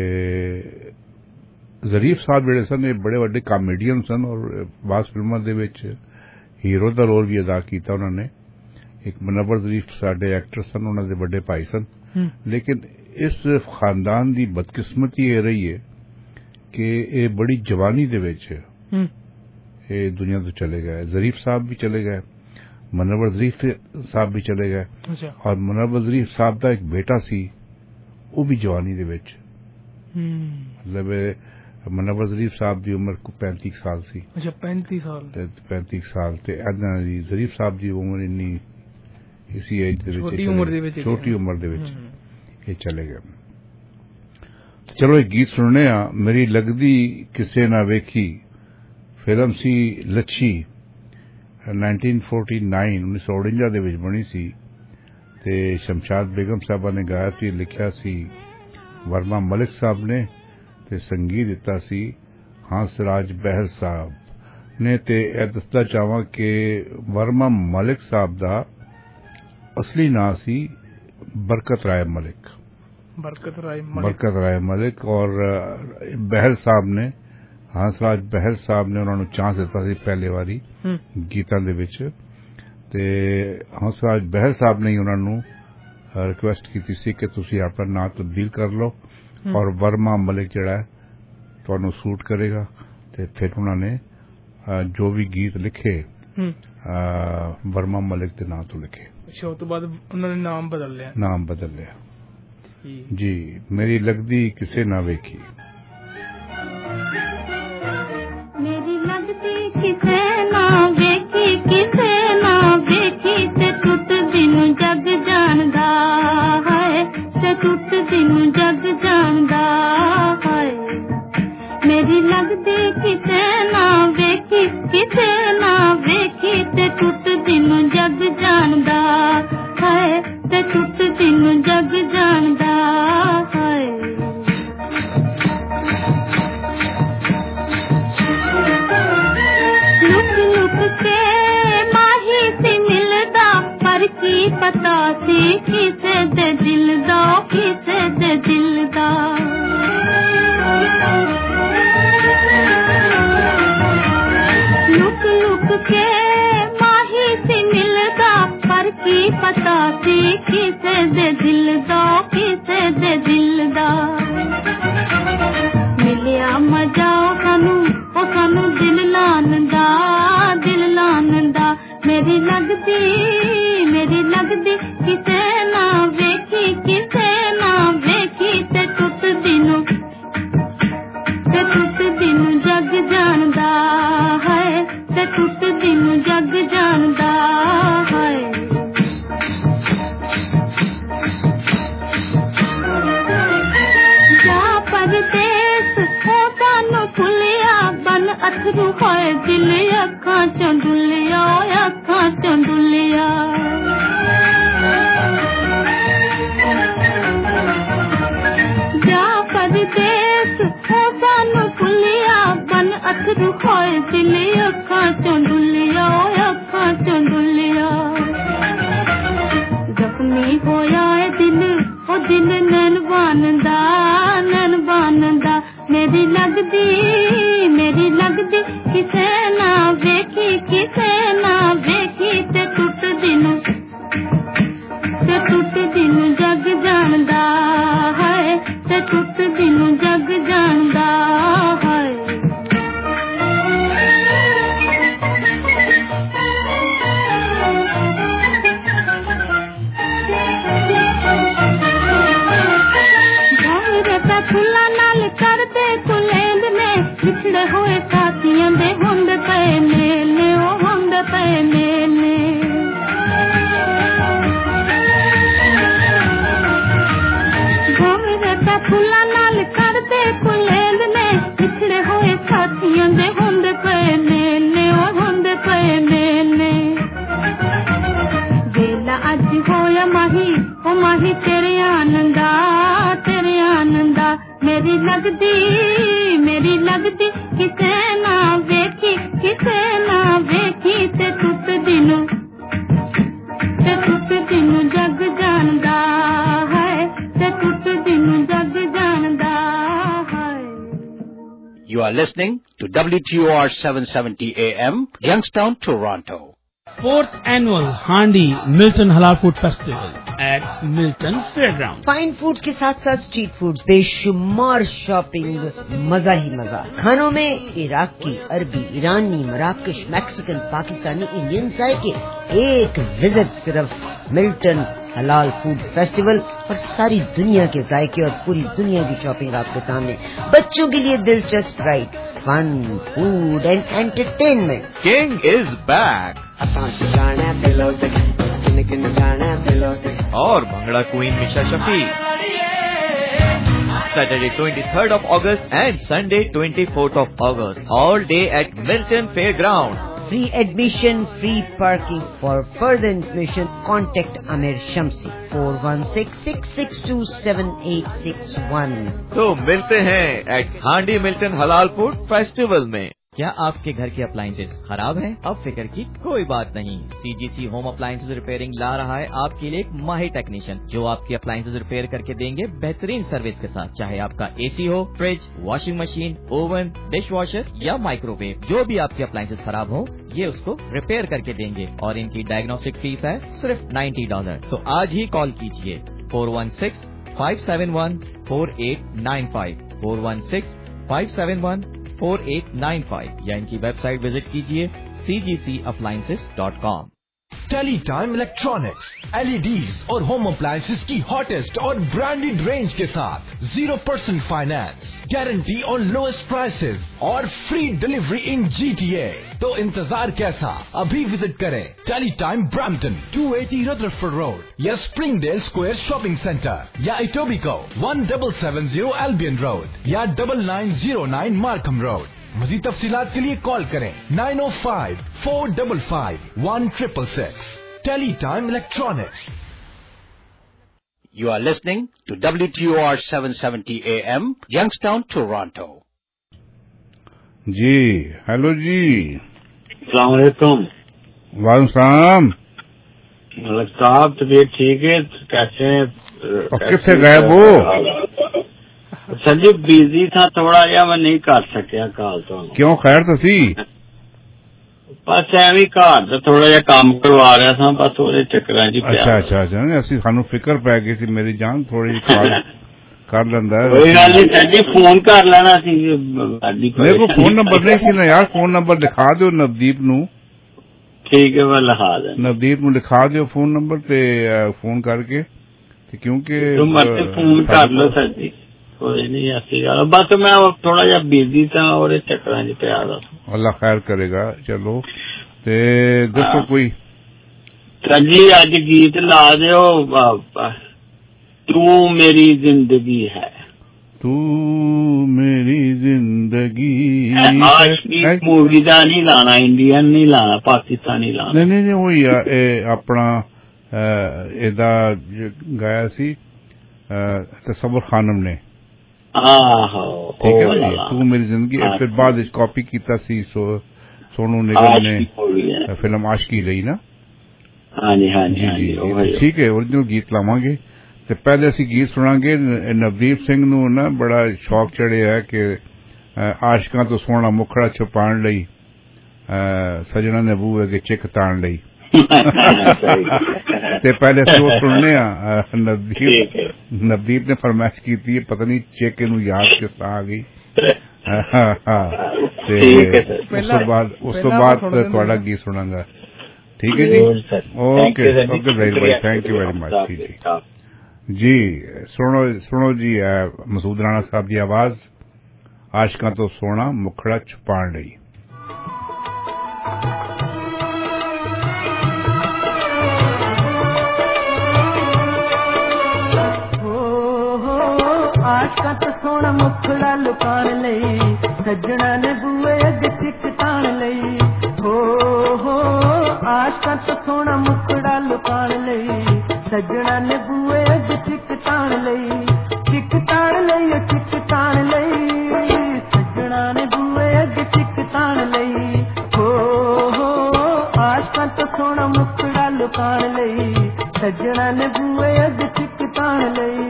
जरीफ साहब जेड़े सन ये बड़े बड़े कॉमेडियन सन और बास फिल्मों दे विच हीरो का रोल भी अदा किया उन्होंने एक मुनव्वर जरीफ साडे एक्टर सन उन्होंने बड़े भाई सन लेकिन इस खानदान की बदकिस्मती ये रही है कि ये बड़ी जवानी दे विच ये दुनिया तो चले गए जरीफ साहब भी चले गए मुनव्वर जरीफ साहब भी चले गए और मुनव्वर जरीफ साहब का एक बेटा सी वो भी जवानी दे विच मतलब मुनव्वर जरीफ साहब की उम्र को पैंतीस साल सी अच्छा पैंतीस साल पैंतीस साल ते इदां दी जरीफ साहब की उम्र इन्नी इसी एज दे विच छोटी उम्र दे विच छोटी उम्र दे विच ये चले गए चलो एक गीत सुनने आ मेरी लगदी किसे ना वेखी फिल्म सी लच्छी नाइनटीन फोर्टी नाइन उन्नीस सौ उनचास दे विच बनी सी ते शमशाद बेगम साहबा ने गाया सी लिखिया सी वर्मा मलिक साहब ने ते संगीत दिता सी हांसराज बहल साहब ने ते दसदा चाहवां कि वर्मा मलिक साहब दा असली ਨਾਂ ਸੀ बरकत राय मलिक। बरकत राय मलिक बरकत राय मलिक और बहल साहब ने हंसराज बहल साहब ने ਉਹਨਾਂ ਨੂੰ ਚਾਂਸ ਦਿੱਤਾ ਸੀ ਪਹਿਲੇ ਵਾਰੀ ਗੀਤਾਂ ਦੇ ਵਿੱਚ ਤੇ ਹੰਸਰਾਜ ਬਹਿਲ ਸਾਹਿਬ ਨੇ ਉਹਨਾਂ ਨੂੰ ਰਿਕੁਐਸਟ ਕੀਤੀ ਸੀ ਕਿ ਤੁਸੀਂ ਆਪਣਾ ਨਾਂ ਤਬਦੀਲ ਕਰ ਲਓ ਔਰ ਵਰਮਾ ਮਲਿਕ ਜਿਹੜਾ ਤੁਹਾਨੂੰ ਸੂਟ ਕਰੇਗਾ ਤੇ ਫਿਰ ਉਹਨਾਂ ਨੇ ਜੋ ਵੀ ਗੀਤ ਲਿਖੇ ਵਰਮਾ ਮਲਿਕ ਦੇ ਨਾਂ ਤੋਂ ਲਿਖੇ। ਅੱਛਾ, ਉਸ ਤੋਂ ਬਾਅਦ ਉਹਨਾਂ ਨੇ ਨਾਮ ਬਦਲ ਲਿਆ ਨਾਮ ਬਦਲ ਲਿਆ ਜੀ। ਮੇਰੀ ਲੱਗਦੀ ਕਿਸੇ ਨਾ ਵੇਖੀ मेरी लगती किसे ना वेखी किसे ना वेखी ते टुट बिनु जग जानदा है ते टुट बिनु जग जानदा है। मेरी लगती किसे ना वेखी किसे ना वेखी ते टुट बिनु जग जानदा है ते टुट बिनु जग जानदा है। की पता सी किसे दे दिल दा किसे दे दिल दा लुक लुक के माही सी मिलदा पर की पता सी किसे दे दिल दा किसे दे दिल दा। मिलिया मजा सानू ओ सानू दिल लान दा दिल लान दा। मेरी लगदी मेरी लगदी किसे ना वेखी किसे ना वेखी ते टुट दिनों ते टुट दिनों जग जानदा है ते टुट दिनों जग जानदा है। जा परदेस हो सानू भुलिया बन अथरू होए दिल अखां चों डुलिया अखां चों डुलिया। जा परदेस हो सानू भुलिया बन अथरू होए दिल अखां चों डुलिया अखां चों डुलिया। जख्मी होया है दिल ओ दिल नैन बानदा नैन बानदा। मेरी लगदी मेरी लगदी किसे ना वेखी किसे ना वेखी ते टुट दिनों ते टुट दिनों जग जानदा है ते टुट दिनों जग जानदा है। फुला नाल कर दे कुलेंद ने पिछड़े हुए साथियों दे हुंद पे मेले ओ हुंद पे मेले। घूमरे पे फुला नाल कर दे कुलेंद ने पिछड़े हुए साथियों दे हुंद पे मेले ओ हुंद पे मेले। वेला अज होया माही ओ माही तेरे आनंदा तेरे आनंदा। मेरी लगदी मेरी लगदी किसे ना वेखी किसे ना वेखी ते टुट दिनों ते टुट दिनों जग जानदा है ते टुट दिनों जग जानदा है। You are listening to W T O R seven seventy A M, Youngstown, Toronto. Fourth annual Handi Milton Halal Food Festival at Milton Fairground. Fine foods के साथ साथ स्ट्रीट फूड्स, बेशुमार शॉपिंग, मजा ही मजा। खानों में इराकी, अरबी, ईरानी, मराकश, मैक्सिकन, पाकिस्तानी, इंडियन चाय के एक विजिट सिर्फ मिल्टन हलाल फूड फेस्टिवल और सारी दुनिया के जायके और पूरी दुनिया की शॉपिंग आपके सामने। बच्चों के लिए दिलचस्प ride, fun, food and entertainment. King is back और bhangra queen Misha Shafi. Saturday twenty-third of August and Sunday twenty-fourth of August. All day at Milton Fairground. Free admission, free parking. For further information, contact Amir Shamsi four one six, six six two, seven eight six one. तो मिलते हैं at Handi Milton Halal Food Festival में। क्या आपके घर के appliances खराब हैं? अब फिक्र की कोई बात नहीं। सीजीसी होम अप्लायंसेस रिपेयरिंग ला रहा है आपके लिए एक माहिर टेक्नीशियन जो आपके अप्लायंसेस रिपेयर करके देंगे बेहतरीन सर्विस के साथ। चाहे आपका एसी हो, fridge, washing machine, oven, dishwasher या माइक्रोवेव, जो भी आपके अप्लायंसेस खराब हो ये उसको रिपेयर करके देंगे और इनकी डायग्नोस्टिक फीस है सिर्फ नाइन्टी डॉलर। तो आज ही कॉल कीजिए four one six five seven one four eight nine five four one six five seven one four eight nine five या इनकी वेबसाइट विजिट कीजिए C G C appliances dot com. Teletime electronics LEDs और home appliances की hottest और branded range के साथ zero percent finance, guarantee और lowest prices और फ्री डिलीवरी इन जीटीए। तो इंतजार कैसा, अभी विजिट करें टेलीटाइम Brampton two eighty Rutherford road या स्प्रिंगडेल स्क्वायर शॉपिंग सेंटर या Etobicoke one double seven zero Albion road या double nine zero nine Markham road. मज़ीद तफसीलात के लिए कॉल करें nine O five four double five one triple six. Teletime electronics. You are listening to W T O R seven seventy A M, Youngstown, Toronto. जी, hello जी। अस्सलाम वालेकुम। वालेकुम सलाम। मलिक साहब तबीयत ठीक है? कैसे हैं? किससे गए वो? सर जी बिजी था थोड़ा, या मैं नहीं कर सकिया कॉल तो। क्यों, खैर तो सी? बस ਐਵੇਂ ਘਰ ਦਾ ਥੋੜਾ ਜਿਹਾ ਕੰਮ ਕਰਵਾ ਰਿਹਾ ਸਾਂ, ਬਸ ਉਹਦੇ ਚੱਕਰਾਂ 'ਚ ਪਿਆ। ਅੱਛਾ ਅੱਛਾ ਅੱਛਾ, ਅਸੀਂ ਸਾਨੂੰ ਫਿਕਰ ਪੈ ਗਈ ਸੀ ਮੇਰੀ ਜਾਨ, ਥੋੜੀ ਜਿਹੀ ਕਾਲ ਕਰ ਲੈਂਦਾ। ਕੋਈ ਗੱਲ ਨਹੀਂ ਸਰ ਜੀ, ਫੋਨ ਕਰ ਲੈਣਾ ਸੀ। ਮੇਰੇ ਕੋਲ ਫੋਨ ਨੰਬਰ ਨਹੀਂ ਸੀ ਨਾ ਯਾਰ, ਫੋਨ ਨੰਬਰ ਲਿਖਾ ਦਿਓ ਨਵਦੀਪ ਨੂੰ। ਠੀਕ ਹੈ, ਮੈਂ ਲਿਖਾ ਦਿਆਂ। ਨਵਦੀਪ ਨੂੰ ਲਿਖਾ ਦਿਓ ਫੋਨ ਨੰਬਰ ਤੇ ਫੋਨ ਕਰਕੇ, ਕਿਉਂਕਿ ਮਰਜ਼ੀ ਫੋਨ ਕਰ ਲਓ ਸਰ ਜੀ, ਕੋਈ ਨਹੀਂ ਐਸੀ ਗੱਲ। ਬਸ ਮੈਂ ਥੋੜਾ ਜਿਹਾ ਬਿਜ਼ੀ था ਉਹਦੇ ਚੱਕਰਾਂ 'ਚ ਪਿਆ ਦਾ। ਅੱਲਾ ਖੈਰ ਕਰੇਗਾ। ਚਲੋ ਤੇ ਦੱਸੋ ਕੋਈ। ਸਰ ਜੀ ਅੱਜ ਗੀਤ ਲਾ ਦਿਓ, ਤੂੰ ਮੇਰੀ ਜ਼ਿੰਦਗੀ ਹੈ। ਤੂੰ ਮੇਰੀ ਜ਼ਿੰਦਗੀ ਆਸ਼ਕੀ ਮੂਵੀ ਦਾ ਨਹੀਂ ਲਾਣਾ, ਇੰਡੀਅਨ ਨਹੀਂ ਲਾਣਾ, ਪਾਕਿਸਤਾਨੀ ਲਾਣਾ। ਨਹੀਂ ਨਹੀਂ ਉਹੀ ਆ, ਇਹ ਆਪਣਾ ਇਹਦਾ ਗਾਇਆ ਸੀ ਤਸੱਵੁਰ ਖਾਨਮ ਨੇ। ਆਹੋ ਠੀਕ ਹੈ ਜੀ, ਤੂੰ ਮੇਰੀ ਜ਼ਿੰਦਗੀ। ਫਿਰ ਬਾਅਦ ਵਿੱਚ ਕਾਪੀ ਕੀਤਾ ਸੀ ਸੋਨੂ ਨਿਗਮ ਨੇ ਫਿਲਮ ਆਸ਼ਕੀ ਲਈ ਨਾ। ਹਾਂਜੀ ਹਾਂਜੀ ਜੀ ਜੀ ਠੀਕ ਹੈ, ਓਰੀਜਨਲ ਗੀਤ ਲਾਵਾਂਗੇ। ਤੇ ਪਹਿਲੇ ਅਸੀਂ ਗੀਤ ਸੁਣਾਂਗੇ। ਨਵਦੀਪ ਸਿੰਘ ਨੂੰ ਨਾ ਬੜਾ ਸ਼ੌਕ ਚੜਿਆ ਹੈ ਕਿ ਆਸ਼ਕਾਂ ਤੋਂ ਸੋਹਣਾ ਮੁਖੜਾ ਛੁਪਾਉਣ ਲਈ ਸਜਣਾ ਨੇ ਬੂਹੇ ਅੱਗੇ ਚਿੱਕ ਤਾਣ ਲਈ। ਤੇ ਪਹਿਲੇ ਅਸੀਂ ਉਹ ਸੁਣਨੇ ਆ। ਨਵਦੀਪ ਨਵਦੀਪ ਨੇ ਫਰਮਾਇਸ਼ ਕੀਤੀ ਹੈ, ਪਤਾ ਨਹੀਂ ਚੇਕੇ ਨੂੰ ਯਾਦ ਕਿਸ ਤਰ੍ਹਾਂ ਆ ਗਈ। ਤੇ ਉਸ ਤੋਂ ਬਾਅਦ ਉਸ ਤੋਂ ਬਾਅਦ ਤੁਹਾਡਾ ਗੀਤ ਸੁਣਾਂਗਾ। ਠੀਕ ਹੈ ਜੀ, okay okay very much, thank you very much. ਜੀ ਜੀ ਸੁਣੋ ਸੁਣੋ ਜੀ, ਮਸੂਦ ਰਾਣਾ ਸਾਹਿਬ ਦੀ ਆਵਾਜ਼, ਆਸ਼ਕਾਂ ਤੋਂ ਸੋਹਣਾ ਮੁਖੜਾ ਛੁਪਾਉਣ ਲਈ। आशका तो सोना मुखड़ा लुकान लई, सजना ने बूए अगे चिक तान लई। हो हो आशका तो सोना मुखड़ा लुकान लई, सजना ने बूए अगे चिक तान लई। चिक तान लई चिक तान लई, सजना ने बूए अगे चिक तान लई। हो हो आशका तो सोना मुखड़ा लुकान लई, सजना ने बूए अगे चिक तान लई।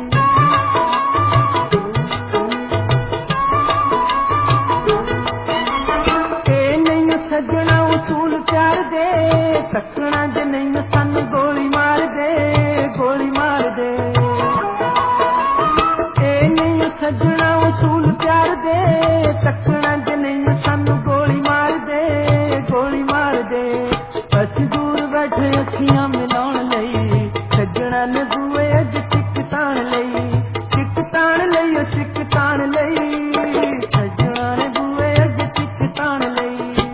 सजना उसूल प्यार दे, सकना जे नहीं सन गोली मार दे, गोली मार दे। ए नहीं सजना उसूल प्यार दे, सकना जे नहीं सन गोली मार दे, गोली मार दे। असी दूर बैठे अखियां मिलाउण लई, सजना ने बूए अज चिक ताण लई, चिक ताण लई चिक ताण लई, सजना ने बूए अज चिक ताण लई।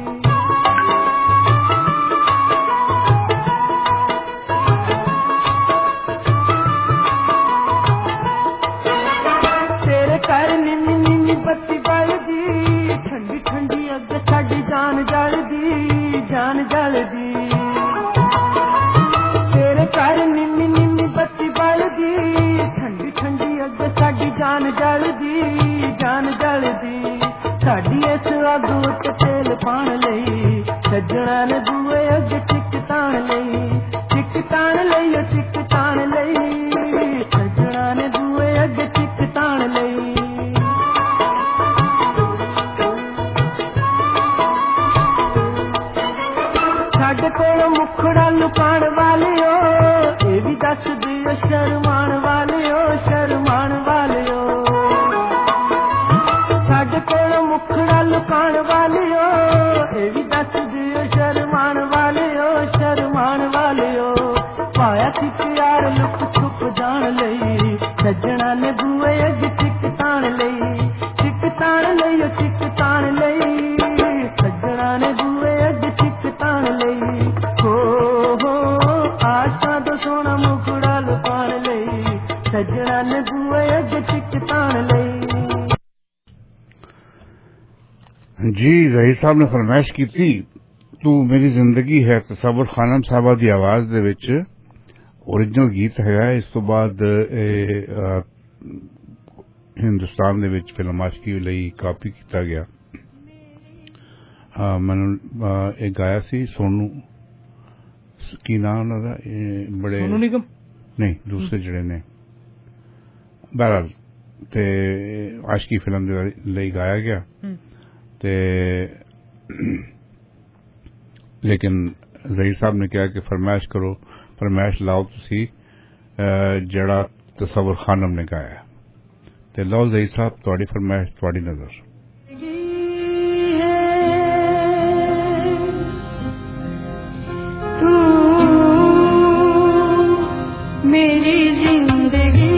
ठंडी ठंडी अग साडी जान जल दी, जान जल दी। तेरे घर निन्नी निन्नी बत्ती सजना ने दुए अग चिक ताण लई चिक ताण लई चिक ताण लई सजना ने दुए अग चिक ताण लई छड़ कोल मुखड़ा लुकाण वालियो ये भी दस दियो शर्माण वालियो शर्माण वालियो छड़ कोल मुखड़ा लुकाण वालियो ये भी दस दियो शर्माण वालियो शर्माण वालियो पाया चिक यार लुक छुप जान लई सजना ने बुए अग चिक ताण लई चिक ताण लई चिक ताण लई सजना ने बुए अग चिक ताण लई हो हो आशा तो सोना मुखड़ा लुकाण लई सजना ने बुए अग चिक ताण लई। जी ज़हीर साहब ने फरमाइश की थी तू मेरी जिंदगी है तसव्वुर खानम साहबा दी आवाज दे विच ओरिजिनल गीत है। इस तो बाद हिंदुस्तान दे विच फिल्म आशिकी लई कापी किया गया। मैंने एक गाया सी सोनू की नाम उन्होंने बड़े सोनू निगम नहीं दूसरे जड़े ने बहरहाल ते आशिकी फिल्म दे लई गाया गया ते लेकिन ज़हीर साहब ने कहा कि फरमाइश करो फरमाइश लाओ तुसी जड़ा तसव्वुर खानम ने गाया ते लो ज़हीर साहब तुहाडी फरमाइश तुहाडी नजर। तू मेरी जिंदगी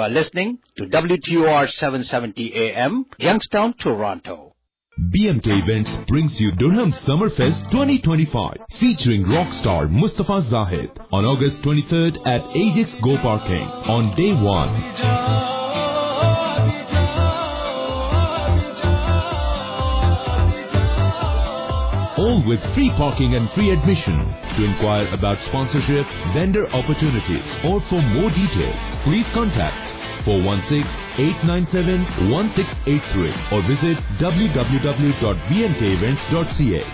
You are listening to W T O R seven seventy A M, Youngstown, Toronto. B M K Events brings you Durham Summerfest twenty twenty-five, featuring rock star Mustafa Zahid on August twenty-third at Ajax Go Parking on day one. All with free parking and free admission. To inquire about sponsorship, vendor opportunities, or for more details, please contact four one six, eight nine seven, one six eight three or visit w w w dot b m k events dot c a.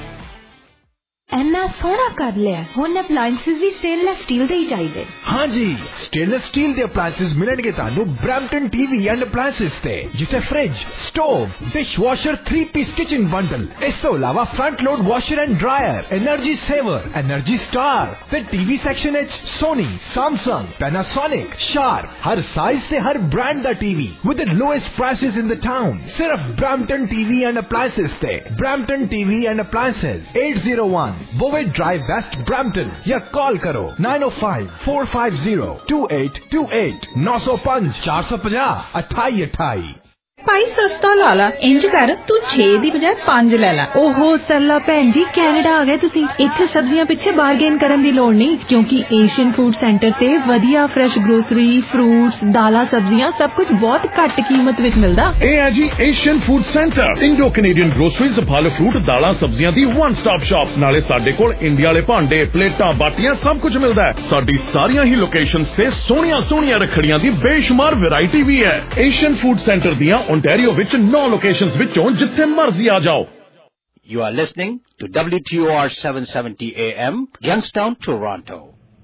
ਇੰਨਾ ਸੋਹਣਾ ਕਰ ਲਿਆ ਹੁਣ appliances ਵੀ stainless steel ਦੇ ਹੀ ਚਾਹੀਦੇ हाँ जी स्टेनलेस स्टील ਦੇ ਅਪਲਾਈਐਂਸਸ ਮਿਲਣਗੇ ਤੁਹਾਨੂੰ ਬ੍ਰੈਂਪਟਨ ਟੀਵੀ ਐਂਡ ਅਪਲਾਈਐਂਸਸ ਤੇ ਜਿੱਥੇ fridge stove dishwasher three piece kitchen bundle ਇਸ ਤੋਂ ਇਲਾਵਾ front load washer and dryer energy saver energy star ਤੇ ਟੀਵੀ ਸੈਕਸ਼ਨ ਵਿੱਚ ਸੋਨੀ ਸੈਮਸੰਗ ਪੈਨਾਸੋਨਿਕ ਸ਼ਾਰਪ ਹਰ ਸਾਈਜ਼ ਤੇ ਹਰ ਬ੍ਰਾਂਡ ਦਾ TV with the lowest prices in the town ਸਿਰਫ ਬ੍ਰੈਂਪਟਨ ਟੀਵੀ ਐਂਡ ਅਪਲਾਈਐਂਸਸ ਤੇ Brampton TV and appliances eight zero one Bovett Drive West Brampton या कॉल करो nine oh five, four five zero, two eight two eight nine oh five, four five zero, अठाई अठाई। ਭਾਈ ਸਸਤਾ ਲਾ ਲਾ ਇੰਜ ਕਰ ਤੂੰ ਛੇ ਦੀ ਬਜਾਏ ਪੰਜ ਲੈ ਲੈ ਓਹੋ ਸਰਲਾ ਭੈਣ ਜੀ ਕੈਨੇਡਾ ਆ ਗਏ ਤੁਸੀਂ ਇੱਥੇ ਸਬਜ਼ੀਆਂ ਪਿੱਛੇ ਬਾਰਗੇਨ ਕਰਨ ਦੀ ਲੋੜ ਨਹੀਂ ਕਿਉਂਕਿ ਏਸ਼ੀਅਨ ਫੂਡ ਸੈਂਟਰ ਤੇ ਵਧੀਆ ਫਰੈਸ਼ ਗਰੋਸਰੀ ਫਰੂਟਸ ਦਾਲਾਂ ਸਬਜ਼ੀਆਂ ਸਭ ਕੁਝ ਬਹੁਤ ਘੱਟ ਕੀਮਤ ਵਿੱਚ ਮਿਲਦਾ ਇਹ ਹੈ ਜੀ Asian food centre Indo Canadian groceries ਫਲ ਫਰੂਟ ਦਾਲਾਂ ਸਬਜ਼ੀਆਂ ਦੀ ਵਨ ਸਟਾਪ ਸ਼ਾਪ ਨਾਲੇ ਸਾਡੇ ਕੋਲ ਇੰਡੀਆ ਵਾਲੇ ਭਾਂਡੇ ਪਲੇਟਾਂ ਬਾਟੀਆਂ ਸਭ ਕੁਝ ਮਿਲਦਾ ਹੈ ਸਾਡੀ ਸਾਰੀਆਂ ਹੀ ਲੋਕੇਸ਼ਨਸ ਤੇ ਸੋਹਣੀਆਂ ਸੋਹਣੀਆਂ ਰੱਖੜੀਆਂ ਦੀ ਬੇਸ਼ੁਮਾਰ ਵੈਰਾਈਟੀ ਵੀ ਹੈ ਏਸ਼ੀਅਨ ਫੂਡ ਸੈਂਟਰ ਦੀਆਂ ओंटारियो विच नौ लोकेशंस विचों जिथे मर्जी आ जाओ। You are listening to W T O R seven seventy A M, Youngstown, Toronto.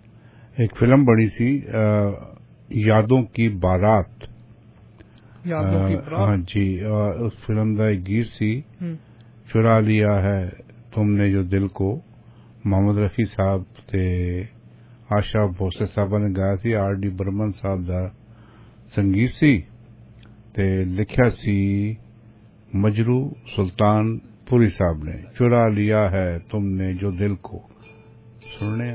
एक फिल्म बनी सी आ, यादों की बारात यादों की बारात हाँ जी आ, उस फिल्म का एक गीत सी चुरा लिया है तुमने जो दिल को मोहम्मद रफी साहब ते आशा भोसले साहब ने गाया सी आर डी बर्मन साहब का संगीत सी ते लिखा सी मजरू सुल्तान पुरी साहब ने चुरा लिया है तुमने जो दिल को सुनने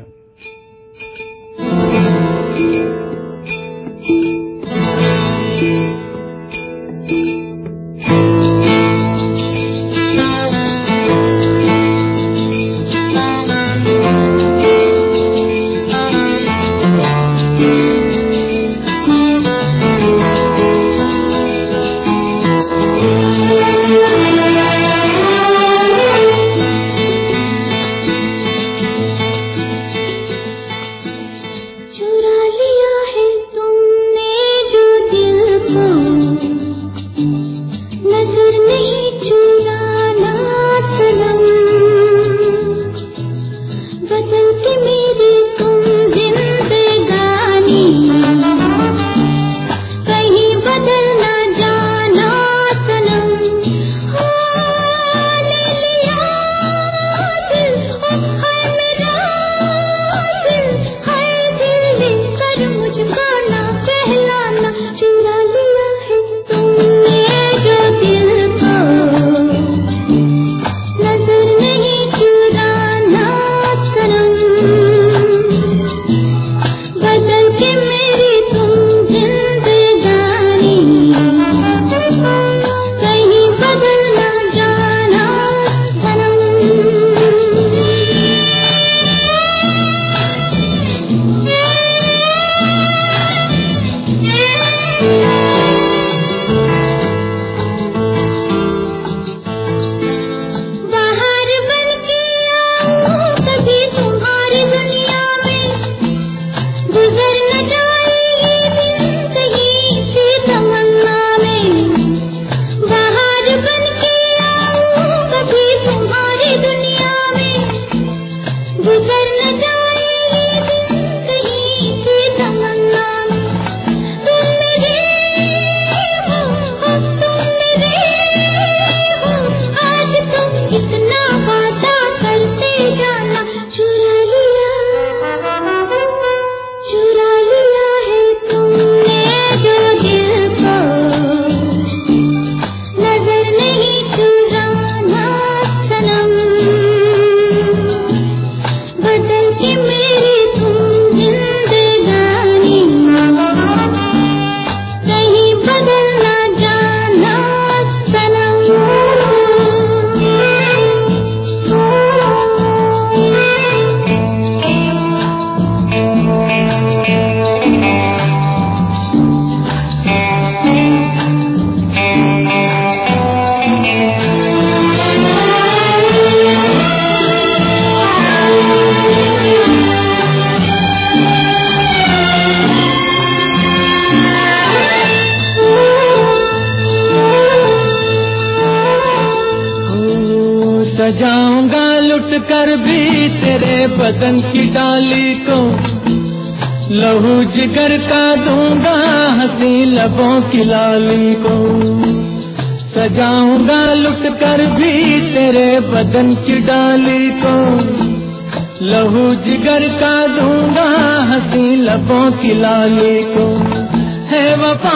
सजाऊंगा लुट कर भी तेरे बदन की डाली को, लहू जिगर का दूंगा हंसी लबों की लाली को। सजाऊंगा लुट कर भी तेरे बदन की डाली को, लहू जिगर का दूंगा हंसी लबों की लाली को। है वफा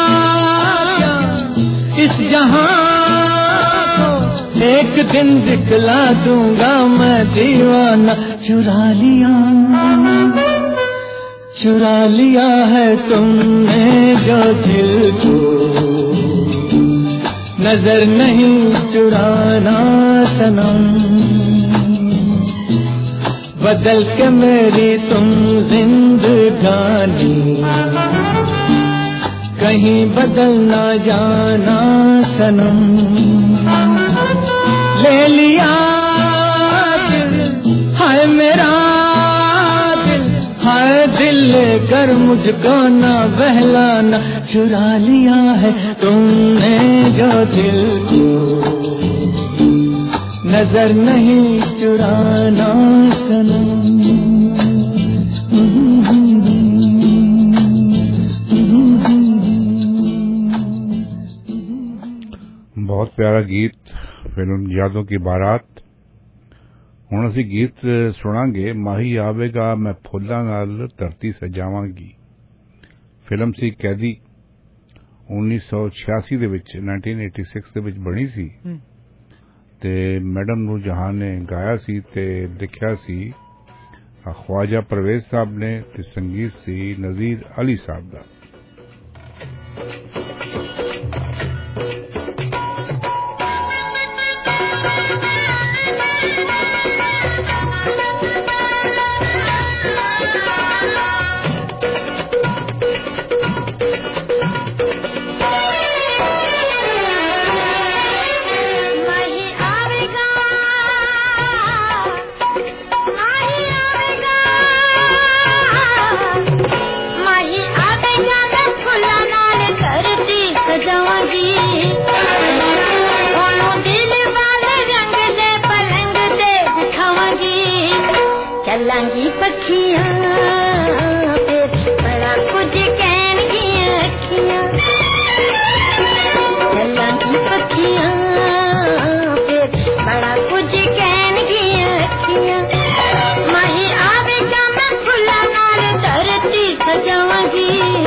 इस जहां को एक दिन दिखला दूंगा मैं दीवाना। चुरा लिया चुरा लिया है तुमने जो दिल को, नजर नहीं चुराना सनम। बदल के मेरी तुम जिंदगानी, कहीं बदल ना जाना सनम। ले लिया दिल हाय मेरा दिल, हाय दिल लेकर मुझको ना बहलाना। चुरा लिया है तुमने जो दिल को, नजर नहीं चुराना सनम। बहुत प्यारा गीत फिल्म यादों की बारात। हुण असीं गीत सुनांगे माही आवेगा मैं फुल्लां नाल धरती सजावांगी। फिल्म सी कैदी उन्नीस सौ छियासी दे विच नाइनटीन एटी सिक्स दे विच बनी सी ते मैडम नूर जहां ने गाया सी ते लिखिया सी ख्वाजा परवेज साहब ने ते संगीत सी नजीर अली साहब दा। चलांगी पखियां फिर बड़ा कुछ कहनगी अखियां। चलांगी पखियां फिर बड़ा कुछ कहनगी अखियां। माही आवेगा मैं फुल्ला नाल धरती सजावांगी।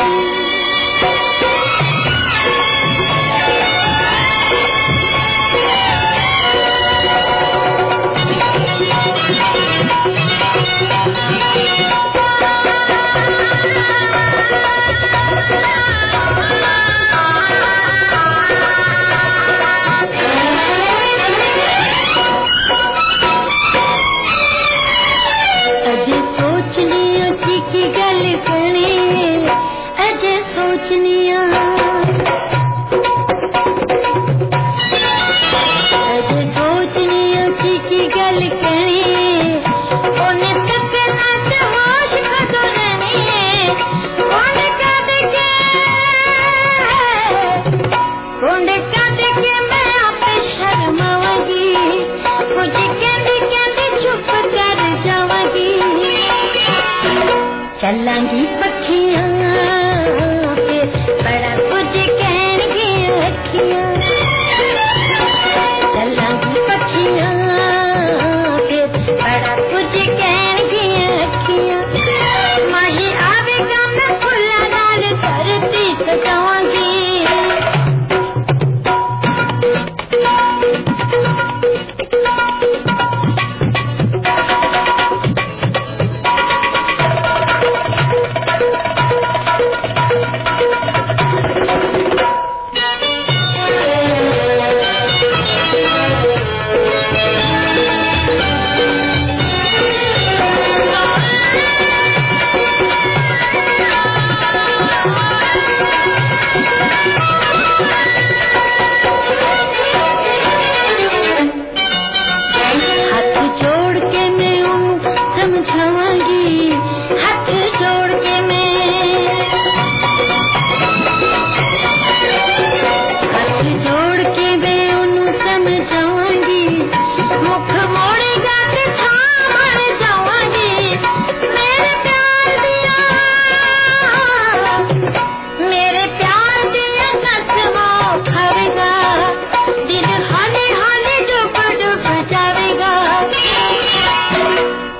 चलांगी पखियां फिर बड़ा कुछ कहनगी अखियां। चलांगी पखियां फिर बड़ा कुछ कहनगी अखियां। माही आवेगा मैं फुल्ला नाल धरती सजावांगी।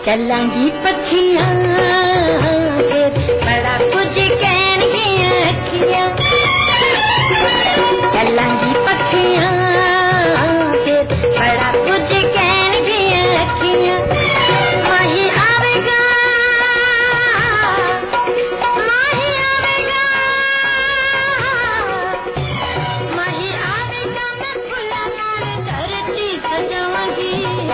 चलांगी पखियां बड़ा कुछ कहनगी अखियां चलांगी पखियां बड़ा कुछ कहनगी अखियां माही आवेगा माही आवेगा माही आवेगा मैं खुला नार धरती सजाऊंगी.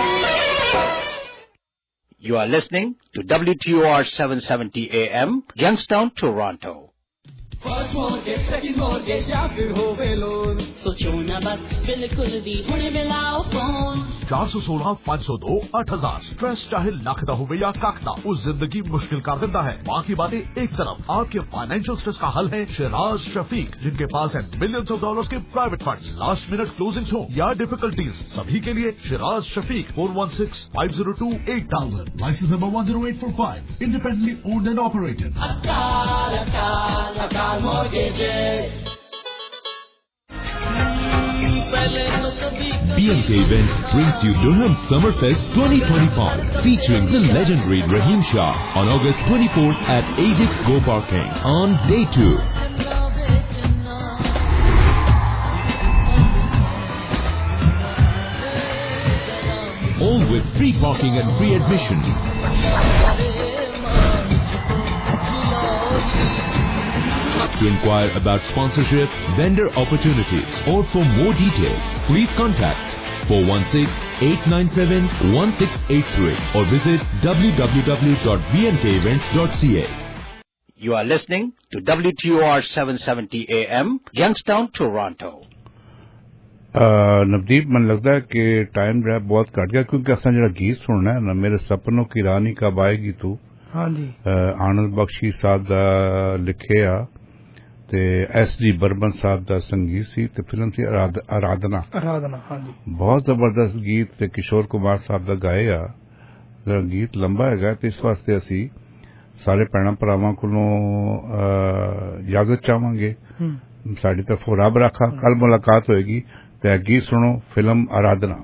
You are listening to W T O R seven seventy A M, Youngstown, Toronto. First mortgage second mortgage या फिर होवे लोन सोचो ना बस बिल्कुल भी हुणे मिलाओ फोन चार सौ सोलह पाँच सौ दो आठ हजार स्ट्रेस चाहे लख दा होवे या कख दा उस जिंदगी मुश्किल कर देता है. बाकी बातें एक तरफ, आपके फाइनेंशियल स्ट्रेस का हल है शिराज शफीक, जिनके पास है मिलियंस ऑफ डॉलर्स के private funds. Last minute closing हो या डिफिकल्टीज, सभी के लिए Shiraz Shafiq four one six five zero two eight thousand. Licence number one zero eight four five, independently owned and operated. अकाल अकाल अकाल mortgages. B and K Events brings you Durham Summerfest twenty twenty-five, featuring the legendary Raheem Shah on August twenty-fourth at Ajax Go Parking on day two. All with free parking and free admission. To inquire about sponsorship, vendor opportunities, or for more details, please contact four one six, eight nine seven, one six eight three or visit w w w dot b n k events dot c a. You are listening to W T O R seven seventy A M, Youngstown, Toronto. Navdeep, मन लगता है कि time जो है बहुत घट गया, क्योंकि असा जो गीत सुनना है ना, मेरे सपनों की रानी कब आएगी तू. हाँ जी. आनंद बख्शी साहब का लिखे आ ते एस डी बर्मन साहब का संगीत सी ते फिल्म थी आराधना. आराधना हाँ जी. बहुत जबरदस्त गीत ते किशोर कुमार साहब का गाए आ. गीत लंबा है तो इस वास्ते असी सारे भैन भरावां कोलों इजाजत चाहांगे. साडी तरफ रब रखा. कल मुलाकात होएगी. ते गीत सुनो, फिल्म आराधना.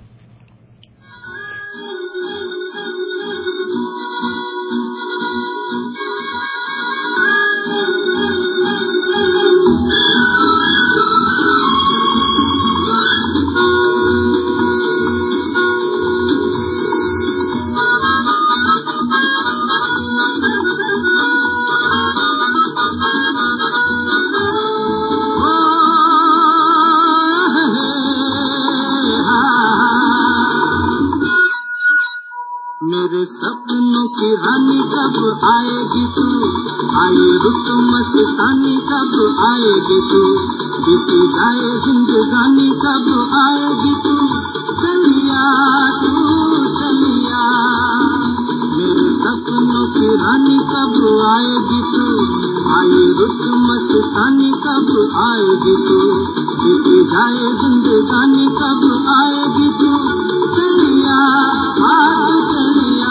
मेरे सपनों की रानी कब आएगी तू, आए रुत मस्तानी कब आएगी तू, बीती जाए जिंदगानी कब आएगी तू, चलिया तू चलिया. मेरे सपनों की रानी कब आएगी तू, आए रुत मस्तानी कब आएगी तू, बीती जाए जिंदगानी कब आएगी तू, चलिया हाथ चलिया.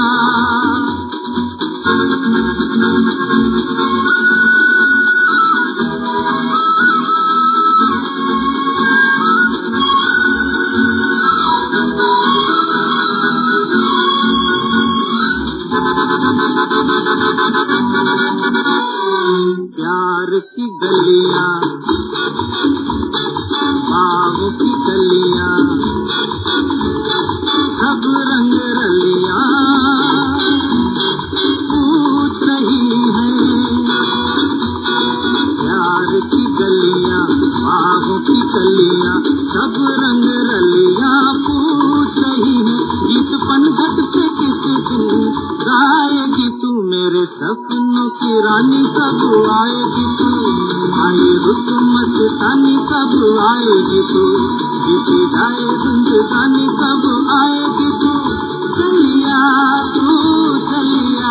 प्यार की गलियां, बागों की गलियां, सब रंग रलियां पूछ रही हैं. प्यार की गलियां, बागों की गलियां, सब रंग रलियां पूछ रही हैं. गीत पनघट पे किस दिन गाएगी तू, मेरे सपनों की रानी कब आएगी तू, आए रुत मस्तानी कब आएगी तू, बीती जाए जिंदगानी कब आएगी तू, चलिया तू चलिया.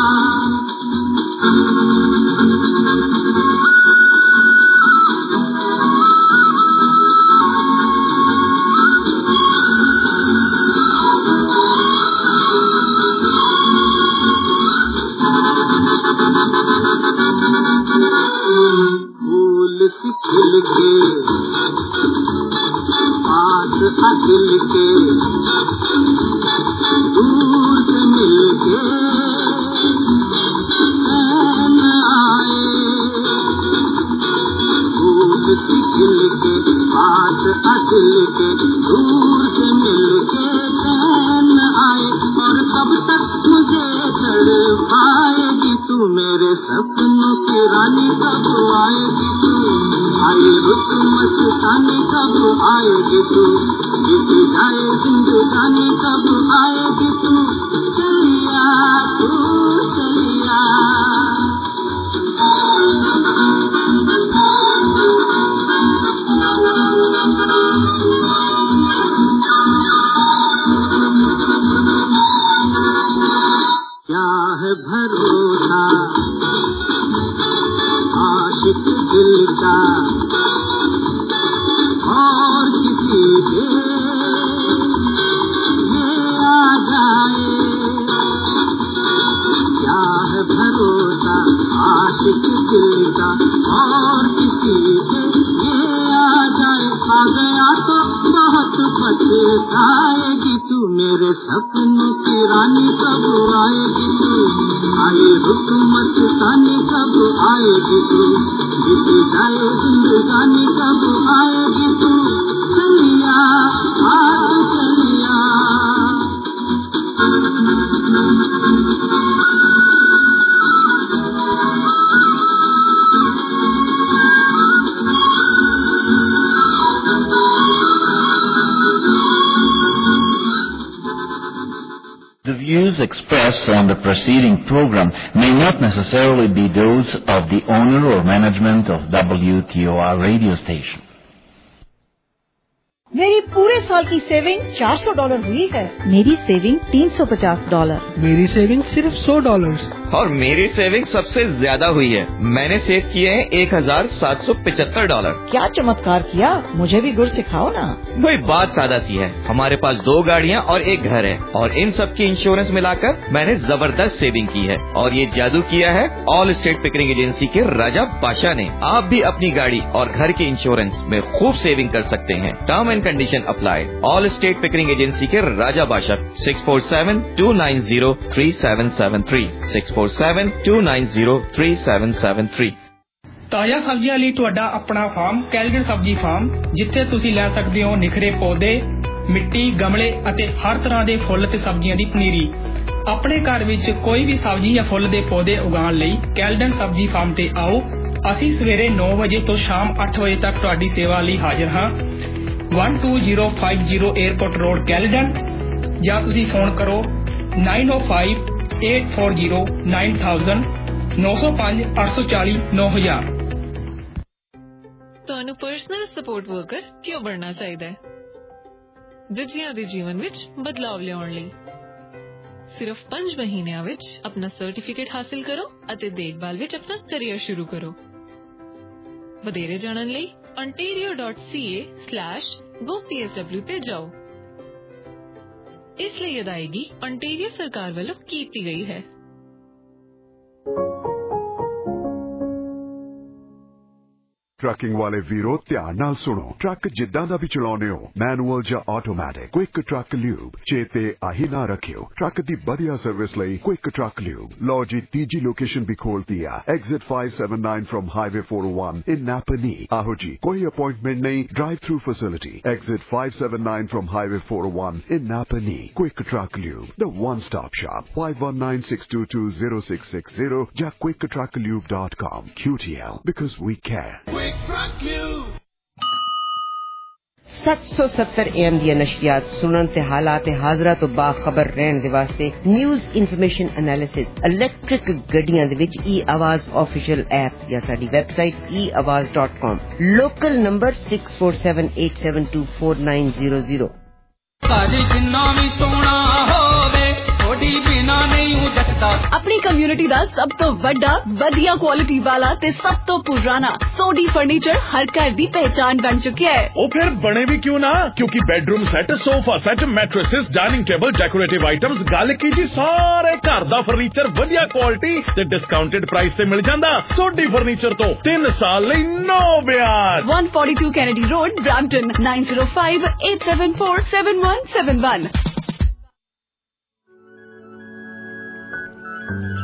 फूल सी खिल के पास आ दिल के, दूर से मिल के दूर से मिलके चैन आए और कब तक मुझे तड़पाएगी तू मेरे सपनों की रानी कब आएगी तू आए रुत मस्तानी कब आएगी तू बीत जाए जिंदगानी कब आएगी तू चलिया तू चलिया क्या है भरोसा आशिक दिल का और किसी के ये आ जाए क्या है भरोसा आशिक दिल का और किसी के ये आ जाए आ गया तो बहुत पछताएगी तू मेरे सपनों की रानी कब आएगी तू आए रुक मस्तानी कब आएगी तू बीत जाए जिंदगानी कब आएगी तू चलिया आज चलिया The views expressed on the preceding program may not necessarily be those of the owner or management of W T O R radio station. मेरी पूरे साल की सेविंग चार सौ डॉलर हुई है। मेरी सेविंग तीन सौ पचास डॉलर। मेरी सेविंग सिर्फ सौ डॉलर। और मेरी सेविंग सबसे ज्यादा हुई है। मैंने सेव किए हैं एक हजार सात सौ पिछहत्तर डॉलर। क्या चमत्कार किया, मुझे भी गुर सिखाओ ना। वही बात सादा सी है, हमारे पास दो गाड़ियाँ और एक घर है और इन सब की इंश्योरेंस मिलाकर मैंने जबरदस्त सेविंग की है। और ये जादू किया है ऑल स्टेट पिकरिंग एजेंसी के राजा बादशाह ने। आप भी अपनी गाड़ी और घर के इंश्योरेंस में खूब सेविंग कर सकते हैं। Term and condition apply. Allstate Pickering agency के Raja Badshah six four seven two nine zero three seven seven three six four seven two nine zero three seven seven three. ਤਾਜ਼ਾ ਸਬਜ਼ੀਆਂ ਲਈ ਤੁਹਾਡਾ ਆਪਣਾ ਫਾਰਮ ਕੈਲਗਨ ਸਬਜ਼ੀ ਫਾਰਮ, ਜਿੱਥੇ ਤੁਸੀਂ ਲੈ ਸਕਦੇ ਹੋ ਨਿਖਰੇ ਪੌਦੇ, ਮਿੱਟੀ, ਗਮਲੇ ਅਤੇ ਹਰ ਤਰ੍ਹਾਂ ਦੇ ਫੁੱਲ ਤੇ ਸਬਜ਼ੀਆਂ ਦੀ ਪਨੀਰੀ। ਆਪਣੇ ਘਰ ਵਿੱਚ ਕੋਈ ਵੀ ਸਬਜ਼ੀ ਜਾਂ ਫੁੱਲ ਦੇ ਪੌਦੇ ਉਗਾਉਣ ਲਈ ਕੈਲਗਨ ਸਬਜ਼ੀ ਫਾਰਮ ਤੇ ਆਓ। ਅਸੀਂ ਸਵੇਰੇ ਨੌ ਵਜੇ ਤੋਂ ਸ਼ਾਮ ਅੱਠ ਵਜੇ ਤੱਕ ਤੁਹਾਡੀ ਸੇਵਾ ਲਈ ਹਾਜ਼ਰ ਹਾਂ। one two zero five zero airport road Caledon, ਜਾਂ ਤੁਸੀਂ ਫੋਨ ਕਰੋ nine oh five eight four zero nine thousand ਨੌ ਸੌ ਪੰਜ ਅੱਠ ਸੌ ਚਾਲੀ ਨੌ ਹਜ਼ਾਰ। ਤੁਹਾਨੂੰ ਪਰਸਨਲ ਸਪੋਰਟ ਵਰਕਰ ਕਿਉਂ ਬਣਨਾ ਚਾਹੀਦਾ ਹੈ? ਦੂਜਿਆਂ ਦੇ ਜੀਵਨ ਵਿੱਚ ਬਦਲਾਅ ਲਿਆਉਣ ਲਈ। ਸਿਰਫ ਪੰਜ ਮਹੀਨਿਆਂ ਵਿੱਚ ਆਪਣਾ ਸਰਟੀਫਿਕੇਟ ਹਾਸਲ ਕਰੋ ਅਤੇ ਦੇਖਭਾਲ ਵਿੱਚ ਆਪਣਾ ਕੈਰੀਅਰ ਸ਼ੁਰੂ ਕਰੋ। ਵਧੇਰੇ ਜਾਣਨ ਲਈ ontario dot c a slash go p s w ਤੇ ਜਾਓ। ਇਸ ਲਈ ਅਦਾਇਗੀ ontario ਸਰਕਾਰ ਵੱਲੋਂ ਕੀਤੀ ਗਈ ਹੈ। ਟਰੱਕਿੰਗ ਵਾਲੇ ਵੀਰੋ ਧਿਆਨ ਨਾਲ ਸੁਣੋ। ਟਰੱਕ ਜਿੱਦਾਂ ਦਾ ਵੀ ਚਲਾਉਨੇ ਹੋ, ਮੈਨੂਅਲ ਜਾਂ ਆਟੋਮੈਟਿਕ, ਕੁਇਕ ਟਰੱਕ ਲਿਊਬ ਚੇਤੇ ਆਹੀ ਨਾ ਰੱਖਿਓ। ਟਰੱਕ ਦੀ ਵਧੀਆ ਸਰਵਿਸ ਲਈ ਕੁਇਕ ਟਰੱਕ ਲਿਊਬ। ਲਓ ਜੀ, ਤੀਜੀ ਲੋਕੇਸ਼ਨ ਵੀ ਖੋਲਤੀ ਆ, exit five seventy-nine from highway four oh one in Napanee. ਆਹੋ ਜੀ, ਕੋਈ ਅਪਾਇੰਟਮੈਂਟ ਨਹੀਂ, drive through facility. Exit five seventy-nine from highway four oh one in Napanee. Quick truck lube, the one stop shop, five one nine six two two zero six six zero ਜਾਂ quick truck lube dot com। Q T L, because we care। ਸੱਤ ਸੌ ਸੱਤਰ A M ਦੀਆਂ ਨਸ਼ਰੀਆਤ ਸੁਣਨ ਤੇ ਹਾਲਾਤ ਹਾਜ਼ਰਾ ਤੋਂ ਬਾਖਬਰ ਰਹਿਣ ਦੇ ਵਾਸਤੇ ਨਿਊਜ਼ ਇਨਫੋਰਮੇਸ਼ਨ ਐਨਾਲਿਸਿਸ ਇਲੈਕਟ੍ਰਿਕ ਗੱਡੀਆਂ ਦੇ ਵਿੱਚ ਈ ਆਵਾਜ਼ ਆਫੀਸ਼ੀਅਲ ਐਪ ਜਾਂ ਸਾਡੀ website e awaz dot com। Local number six four seven eight seven two four nine zero zero। ਸਾਡੀ ਜਿੰਨਾ ਵੀ ਸੋਹਣਾ ਹੋਵੇ ਥੋੜੀ ਬਿਨਾ ਨਹੀਂ ਜੱਟਦਾ। ਆਪਣੀ ਕਮਿਊਨਿਟੀ ਦਾ ਸਭ ਤੋਂ ਵੱਡਾ ਵਧੀਆ ਕੁਆਲਿਟੀ ਵਾਲਾ ਤੇ ਸਭ ਤੋਂ ਪੁਰਾਣਾ ਸੋਡੀ ਫਰਨੀਚਰ ਹਰ ਘਰ ਦੀ ਪਹਿਚਾਨ ਬਣ ਚੁੱਕਿਆ ਹੈ। ਉਹ ਫਿਰ ਬਣੇ ਵੀ ਕਿਉਂ ਨਾ, ਕਿਉਂਕਿ bedroom set, sofa set, mattresses, dining table, decorative items, ਗੱਲ ਕੀ ਜੀ, ਸਾਰੇ ਘਰ ਦਾ ਫਰਨੀਚਰ ਵਧੀਆ ਕੁਆਲਿਟੀ ਤੇ ਡਿਸਕਾਊਂਟਡ ਪ੍ਰਾਈਸ ਤੇ ਮਿਲ ਜਾਂਦਾ। ਸੋਡੀ ਫਰਨੀਚਰ ਤੋਂ ਤਿੰਨ ਸਾਲ ਲਈ ਨੋ ਵਿਆਜ। one forty-two Kennedy Road, Brampton, nine zero five eight seven four seven one seven one।